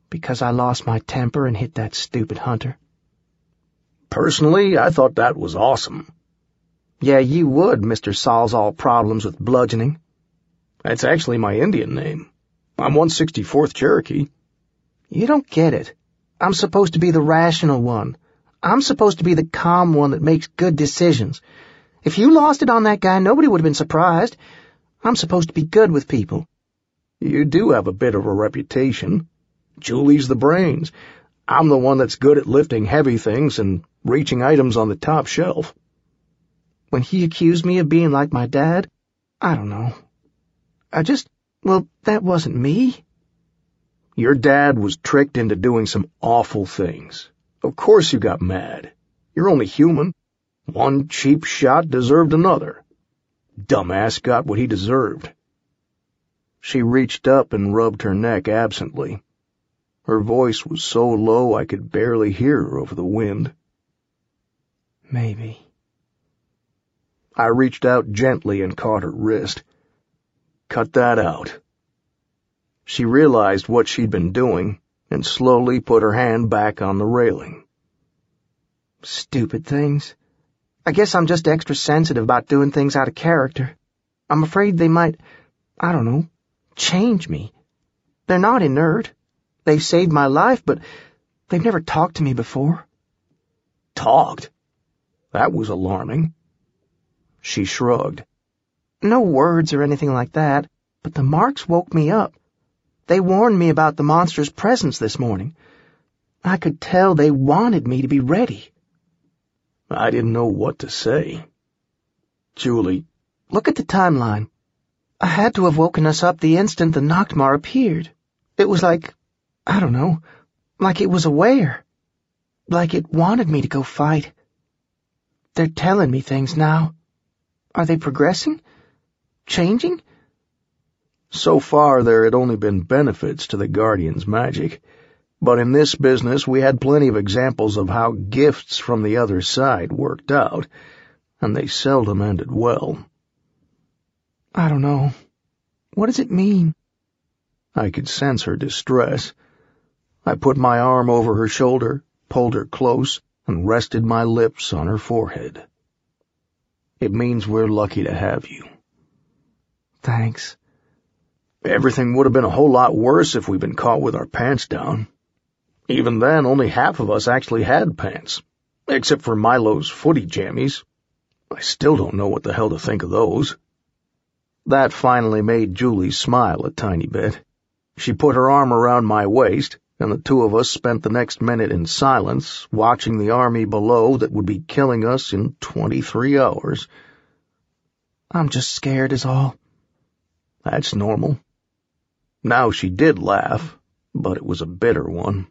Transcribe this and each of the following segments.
because I lost my temper and hit that stupid hunter. Personally, I thought that was awesome. Yeah, you would, Mr. Solves All Problems with Bludgeoning. That's actually my Indian name. I'm 164th Cherokee. You don't get it. I'm supposed to be the rational one. I'm supposed to be the calm one that makes good decisions. If you lost it on that guy, nobody would have been surprised. I'm supposed to be good with people. You do have a bit of a reputation. Julie's the brains. I'm the one that's good at lifting heavy things and reaching items on the top shelf. When he accused me of being like my dad, I don't know. That wasn't me. Your dad was tricked into doing some awful things. Of course you got mad. You're only human. One cheap shot deserved another. Dumbass got what he deserved. She reached up and rubbed her neck absently. Her voice was so low I could barely hear her over the wind. Maybe. I reached out gently and caught her wrist. Cut that out. She realized what she'd been doing and slowly put her hand back on the railing. Stupid things. I guess I'm just extra sensitive about doing things out of character. I'm afraid they might, change me. They're not inert. They've saved my life, but they've never talked to me before. Talked? That was alarming. She shrugged. No words or anything like that, but the marks woke me up. They warned me about the monster's presence this morning. I could tell they wanted me to be ready. I didn't know what to say. Julie, look at the timeline. I had to have woken us up the instant the Noctmar appeared. It was like it was aware. Like it wanted me to go fight. They're telling me things now. Are they progressing? Changing? So far there had only been benefits to the Guardian's magic, but in this business we had plenty of examples of how gifts from the other side worked out, and they seldom ended well. I don't know. What does it mean? I could sense her distress. I put my arm over her shoulder, pulled her close, and rested my lips on her forehead. It means we're lucky to have you. Thanks. Everything would have been a whole lot worse if we'd been caught with our pants down. Even then, only half of us actually had pants, except for Milo's footy jammies. I still don't know what the hell to think of those. That finally made Julie smile a tiny bit. She put her arm around my waist, and the two of us spent the next minute in silence, watching the army below that would be killing us in 23 hours. I'm just scared is all. That's normal. Now she did laugh, but it was a bitter one.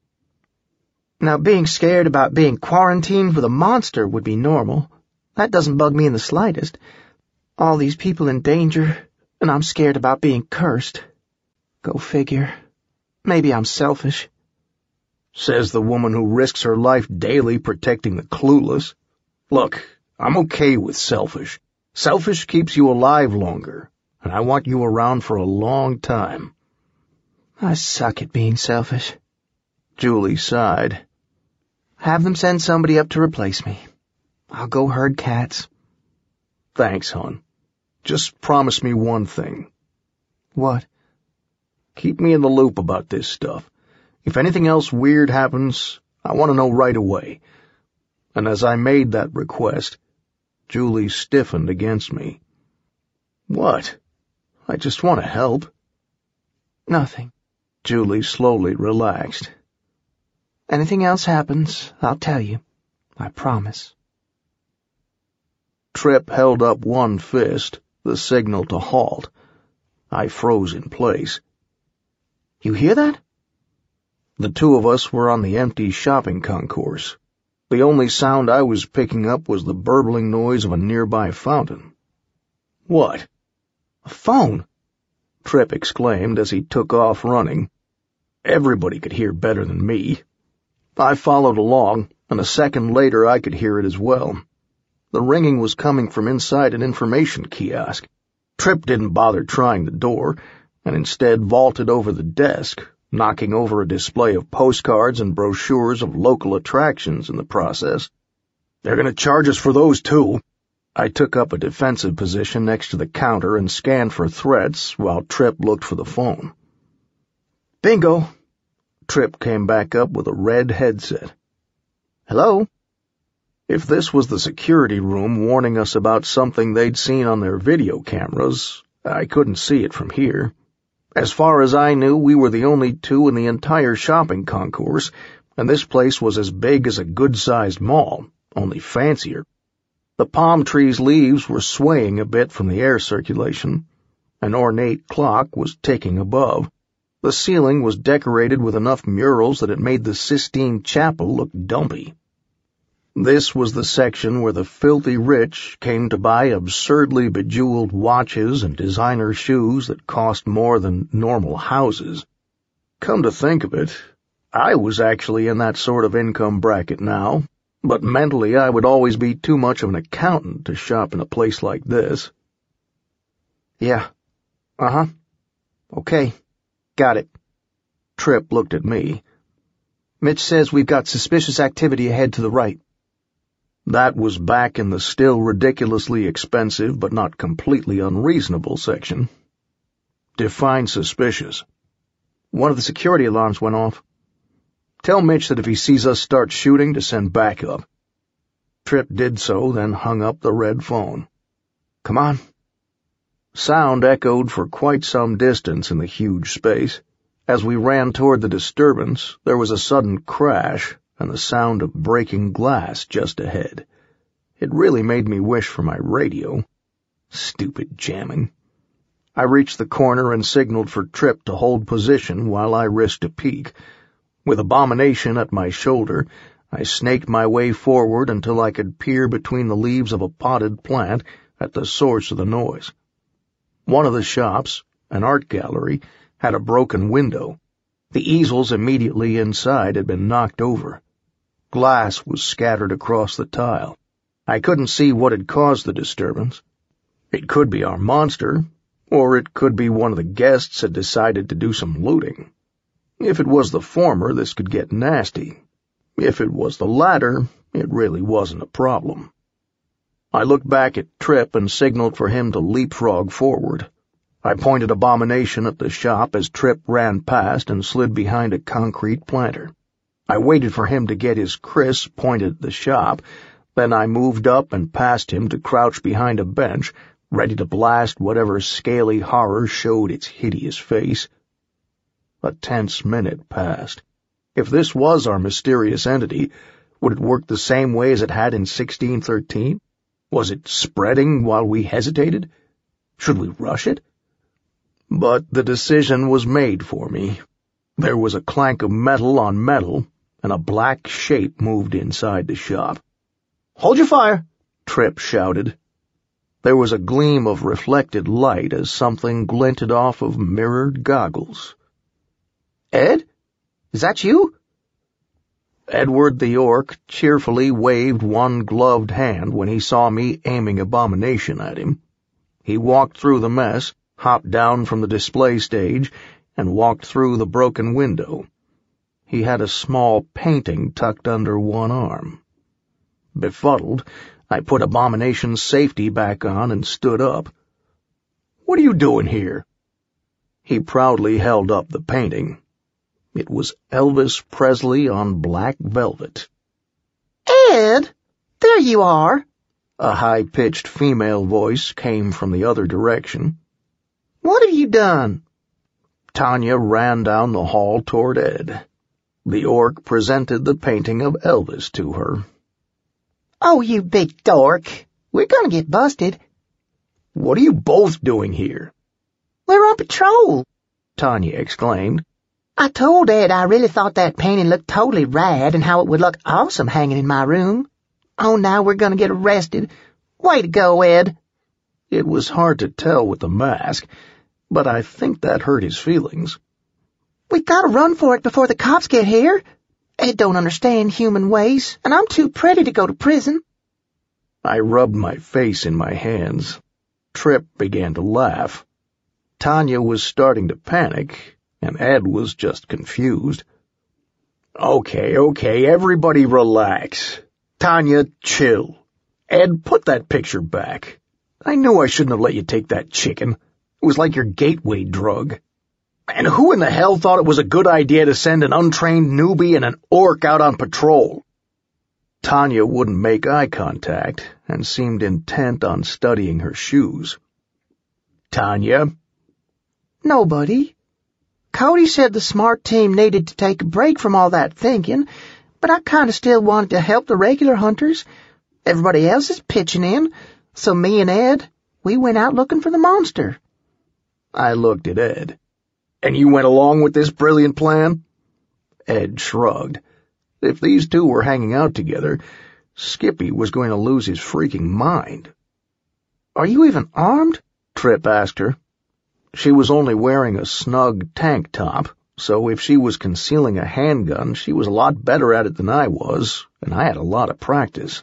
Now being scared about being quarantined with a monster would be normal. That doesn't bug me in the slightest. All these people in danger, and I'm scared about being cursed. Go figure. Maybe I'm selfish. Says the woman who risks her life daily protecting the clueless. Look, I'm okay with selfish. Selfish keeps you alive longer, and I want you around for a long time. I suck at being selfish. Julie sighed. Have them send somebody up to replace me. I'll go herd cats. Thanks, hon. Just promise me one thing. What? Keep me in the loop about this stuff. If anything else weird happens, I want to know right away. And as I made that request, Julie stiffened against me. What? I just want to help. Nothing. Julie slowly relaxed. Anything else happens, I'll tell you. I promise. Tripp held up one fist, the signal to halt. I froze in place. You hear that? The two of us were on the empty shopping concourse. The only sound I was picking up was the burbling noise of a nearby fountain. What? A phone! Tripp exclaimed as he took off running. Everybody could hear better than me. I followed along, and a second later I could hear it as well. The ringing was coming from inside an information kiosk. Tripp didn't bother trying the door, and instead vaulted over the desk, knocking over a display of postcards and brochures of local attractions in the process. "They're going to charge us for those, too." I took up a defensive position next to the counter and scanned for threats while Tripp looked for the phone. Bingo. Tripp came back up with a red headset. Hello? If this was the security room warning us about something they'd seen on their video cameras, I couldn't see it from here. As far as I knew, we were the only two in the entire shopping concourse, and this place was as big as a good-sized mall, only fancier. The palm tree's leaves were swaying a bit from the air circulation. An ornate clock was ticking above. The ceiling was decorated with enough murals that it made the Sistine Chapel look dumpy. This was the section where the filthy rich came to buy absurdly bejeweled watches and designer shoes that cost more than normal houses. Come to think of it, I was actually in that sort of income bracket now, but mentally I would always be too much of an accountant to shop in a place like this. Yeah. Uh-huh. Okay. Got it. Tripp looked at me. Mitch says we've got suspicious activity ahead to the right. That was back in the still ridiculously expensive but not completely unreasonable section. Define suspicious. One of the security alarms went off. Tell Mitch that if he sees us start shooting to send backup. Tripp did so, then hung up the red phone. Come on. Sound echoed for quite some distance in the huge space. As we ran toward the disturbance, there was a sudden crash and the sound of breaking glass just ahead. It really made me wish for my radio. Stupid jamming. I reached the corner and signaled for Tripp to hold position while I risked a peek. With Abomination at my shoulder, I snaked my way forward until I could peer between the leaves of a potted plant at the source of the noise. One of the shops, an art gallery, had a broken window. The easels immediately inside had been knocked over. Glass was scattered across the tile. I couldn't see what had caused the disturbance. It could be our monster, or it could be one of the guests had decided to do some looting. If it was the former, this could get nasty. If it was the latter, it really wasn't a problem. I looked back at Tripp and signaled for him to leapfrog forward. I pointed Abomination at the shop as Tripp ran past and slid behind a concrete planter. I waited for him to get his kriss pointed at the shop, then I moved up and past him to crouch behind a bench, ready to blast whatever scaly horror showed its hideous face. A tense minute passed. If this was our mysterious entity, would it work the same way as it had in 1613? Was it spreading while we hesitated? Should we rush it? But the decision was made for me. There was a clank of metal on metal, and a black shape moved inside the shop. "Hold your fire!" Tripp shouted. There was a gleam of reflected light as something glinted off of mirrored goggles. "Ed? Is that you?" Edward the Orc cheerfully waved one gloved hand when he saw me aiming Abomination at him. He walked through the mess, hopped down from the display stage, and walked through the broken window. He had a small painting tucked under one arm. Befuddled, I put Abomination's safety back on and stood up. "What are you doing here?" He proudly held up the painting. It was Elvis Presley on black velvet. "Ed, there you are!" A high-pitched female voice came from the other direction. "What have you done?" Tanya ran down the hall toward Ed. The Orc presented the painting of Elvis to her. "Oh, you big dork. We're gonna get busted." "What are you both doing here?" "We're on patrol," Tanya exclaimed. "I told Ed I really thought that painting looked totally rad and how it would look awesome hanging in my room. Oh, now we're gonna get arrested. Way to go, Ed." It was hard to tell with the mask, but I think that hurt his feelings. "We gotta run for it before the cops get here. Ed don't understand human ways, and I'm too pretty to go to prison." I rubbed my face in my hands. Tripp began to laugh. Tanya was starting to panic, and Ed was just confused. Okay, everybody relax. Tanya, chill. Ed, put that picture back. I knew I shouldn't have let you take that chicken. It was like your gateway drug. And who in the hell thought it was a good idea to send an untrained newbie and an orc out on patrol? Tanya wouldn't make eye contact and seemed intent on studying her shoes. Tanya? Nobody. Cody said the smart team needed to take a break from all that thinking, but I kind of still wanted to help the regular hunters. Everybody else is pitching in, so me and Ed, we went out looking for the monster. I looked at Ed. And you went along with this brilliant plan? Ed shrugged. If these two were hanging out together, Skippy was going to lose his freaking mind. Are you even armed? Tripp asked her. She was only wearing a snug tank top, so if she was concealing a handgun, she was a lot better at it than I was, and I had a lot of practice.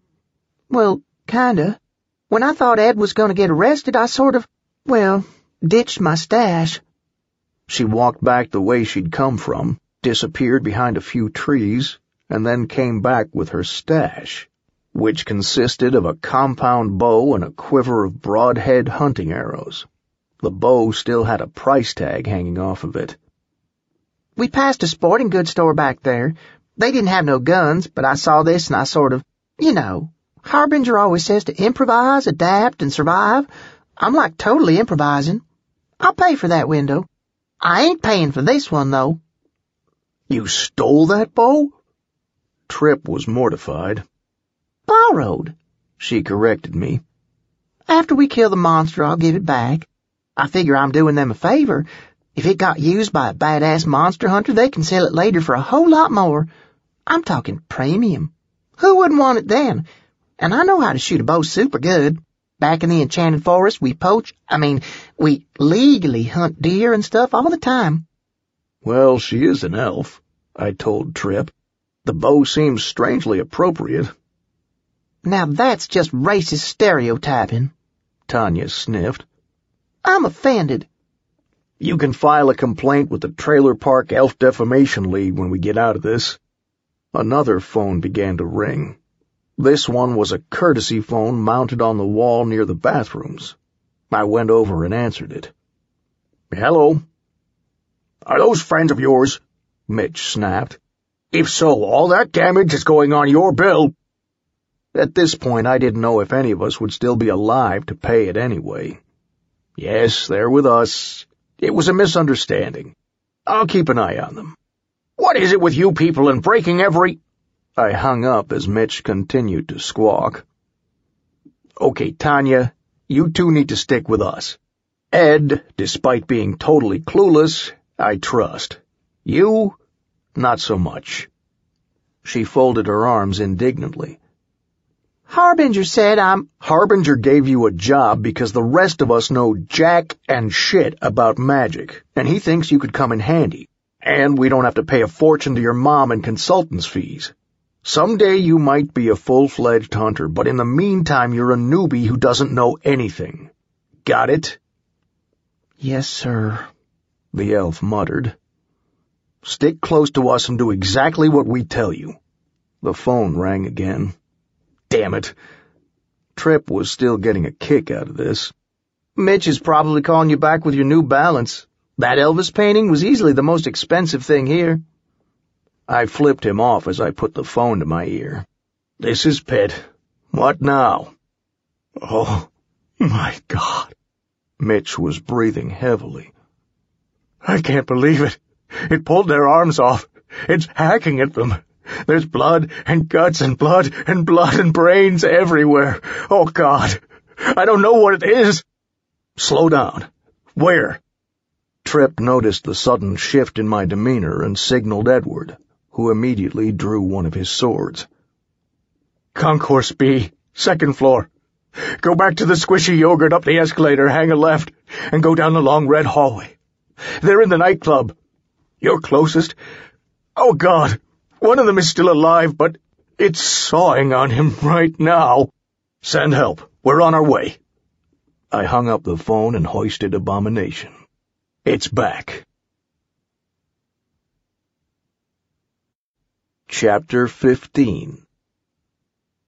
Well, kinda. When I thought Ed was going to get arrested, I sort of, ditched my stash. She walked back the way she'd come from, disappeared behind a few trees, and then came back with her stash, which consisted of a compound bow and a quiver of broadhead hunting arrows. The bow still had a price tag hanging off of it. We passed a sporting goods store back there. They didn't have no guns, but I saw this and I sort of, Harbinger always says to improvise, adapt, and survive. I'm like totally improvising. I'll pay for that window. I ain't paying for this one, though. You stole that bow? Tripp was mortified. Borrowed, she corrected me. After we kill the monster, I'll give it back. I figure I'm doing them a favor. If it got used by a badass monster hunter, they can sell it later for a whole lot more. I'm talking premium. Who wouldn't want it then? And I know how to shoot a bow super good. Back in the Enchanted Forest, we we legally hunt deer and stuff all the time. Well, she is an elf, I told Tripp. The bow seems strangely appropriate. Now that's just racist stereotyping, Tanya sniffed. I'm offended. You can file a complaint with the Trailer Park Elf Defamation League when we get out of this. Another phone began to ring. This one was a courtesy phone mounted on the wall near the bathrooms. I went over and answered it. Hello? Are those friends of yours? Mitch snapped. If so, all that damage is going on your bill. At this point, I didn't know if any of us would still be alive to pay it anyway. Yes, they're with us. It was a misunderstanding. I'll keep an eye on them. What is it with you people and breaking every— I hung up as Mitch continued to squawk. Okay, Tanya, you two need to stick with us. Ed, despite being totally clueless, I trust. You, not so much. She folded her arms indignantly. Harbinger said Harbinger gave you a job because the rest of us know jack and shit about magic, and he thinks you could come in handy. And we don't have to pay a fortune to your mom in consultants' fees. Someday you might be a full-fledged hunter, but in the meantime you're a newbie who doesn't know anything. Got it? Yes, sir, the elf muttered. Stick close to us and do exactly what we tell you. The phone rang again. Damn it. Tripp was still getting a kick out of this. Mitch is probably calling you back with your new balance. That Elvis painting was easily the most expensive thing here. I flipped him off as I put the phone to my ear. This is Pitt. What now? Oh, my God. Mitch was breathing heavily. I can't believe it. It pulled their arms off. It's hacking at them. There's blood and guts and blood and brains everywhere. Oh, God. I don't know what it is. Slow down. Where? Tripp noticed the sudden shift in my demeanor and signaled Edward, who immediately drew one of his swords. Concourse B, 2nd floor. Go back to the squishy yogurt up the escalator, hang a left, and go down the long red hallway. They're in the nightclub. You're closest. Oh, God. One of them is still alive, but it's sawing on him right now. Send help. We're on our way. I hung up the phone and hoisted Abomination. It's back. Chapter 15